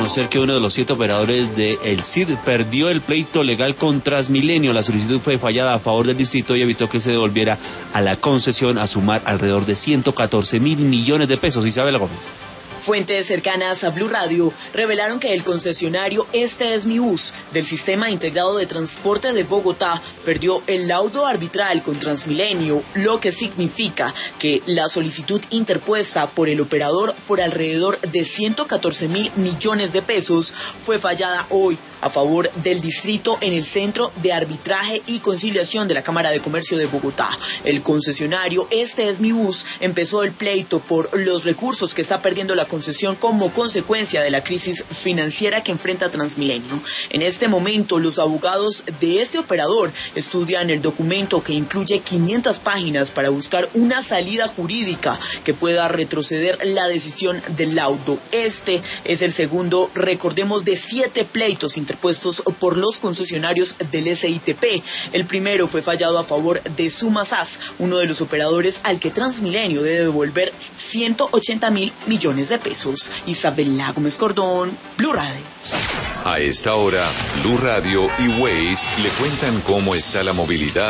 conocer que uno de los 7 operadores de El Cid perdió el pleito legal con Transmilenio. La solicitud fue fallada a favor del distrito y evitó que se devolviera a la concesión a sumar alrededor de 114.000 millones de pesos. Isabela Gómez. Fuentes cercanas a Blue Radio revelaron que el concesionario Este es mi bus del Sistema Integrado de Transporte de Bogotá perdió el laudo arbitral con Transmilenio, lo que significa que la solicitud interpuesta por el operador por alrededor de 114.000 millones de pesos fue fallada hoy a favor del distrito en el Centro de Arbitraje y Conciliación de la Cámara de Comercio de Bogotá. El concesionario Este es mi bus empezó el pleito por los recursos que está perdiendo la concesión como consecuencia de la crisis financiera que enfrenta Transmilenio. En este momento, los abogados de este operador estudian el documento que incluye 500 páginas para buscar una salida jurídica que pueda retroceder la decisión del laudo. Este es el segundo, recordemos, de 7 pleitos interpuestos por los concesionarios del SITP. El primero fue fallado a favor de Sumasas, uno de los operadores al que Transmilenio debe devolver 180.000 millones de pesos. Isabela Gómez Cordón, Blue Radio. A esta hora, Blue Radio y Waze le cuentan cómo está la movilidad